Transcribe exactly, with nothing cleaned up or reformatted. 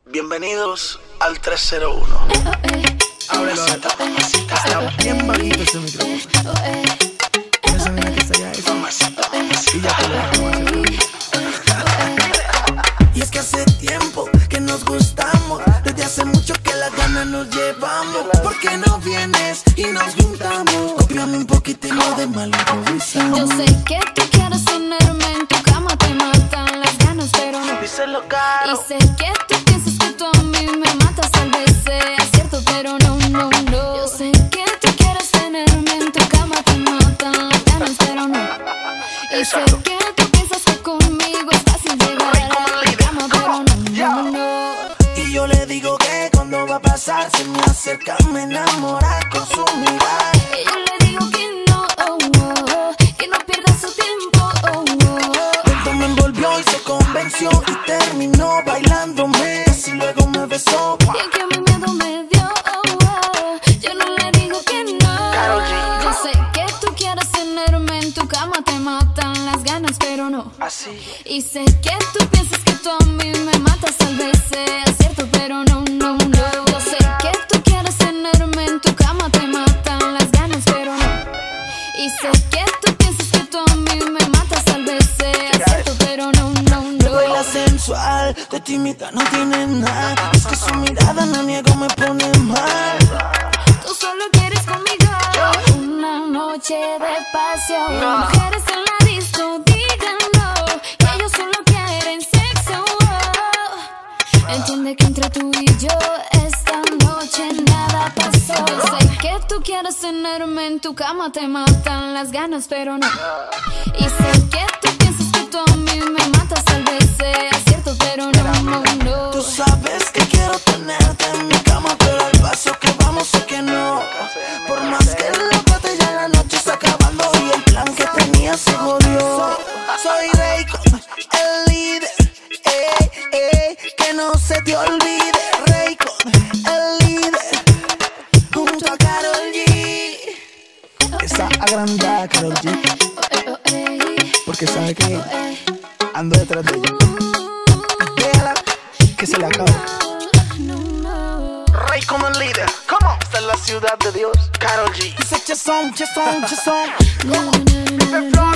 Bienvenidos al tres cero uno. Ahora lo está bien bajito ese micrófono. Esa mina que está allá, esa Mamacita, mamacita. y ya te lo dejamos hacer. Y es que hace tiempo que nos gustamos, desde hace mucho que las ganas nos llevamos. ¿Por qué no vienes y nos juntamos? Cópiame un poquito y lo demás lo improvisamos. Yo sé que tú quieres tenerme en tu cama, te matan las ganas, pero no. Díselo caro. Y sé que tú piensas que tú a mí me matas, tal vez sea cierto, pero no, no, no. Yo sé que tú quieres tenerme en tu cama, te matan las ganas, pero no. Y sé que tú piensas que conmigo es fácil llegar a la cama, pero no, no, no. Y yo le digo que cuando va a pasar se me acerca, me enamora con su mirada. Y yo le digo que no, oh, oh, que no pierda su tiempo, oh, oh. Pronto me envolvió y se convenció y terminó bailándome, y luego me besó. Y es que a mi miedo me dio, oh, oh, yo no le digo que no. Karol G. Yo sé que tú quieres tenerme en tu cama, te matan las ganas, pero no. Así. Y sé que tú piensas que tú a mí me matas, tal vez sea cierto, pero no, no, no. Yo sé que tú quieres tenerme en tu cama, te matan las ganas, pero no. Y sé que tú piensas que tú a mí me matas, tal vez sea cierto, pero no, no, Me baila no. sensual, de tímida no tiene nada. Es que su mirada no niego me pone mal. Tú solo quieres conmigo una noche de pasión. Mujeres en la disco digan no, que ellos solo quieren sexo. Entiende que entre tú y yo esta noche nada pasó. Yo sé que tú quieres tenerme en tu cama, te matan las ganas, pero no. Y sé que tú piensas que tú a mí me matas, tal vez sea cierto, pero no, no, no. Tú sabes que quiero tenerte en mi cama, pero al paso que vamos sé que no. Por más que lo trate ya la noche está acabando y el plan que tenía se jodió. Soy Raycon, el líder, ey, ey, que no se te olvide. Raycon, el líder, junto a Karol G. Esa agrandada Karol G, porque sabe que ando detrás de ella. Déjala que se le acabe. Rey como el líder. ¿Cómo? Esta es la ciudad de Dios. Karol G. Dice chesón, chesón, chesón. No, no, no, no, no.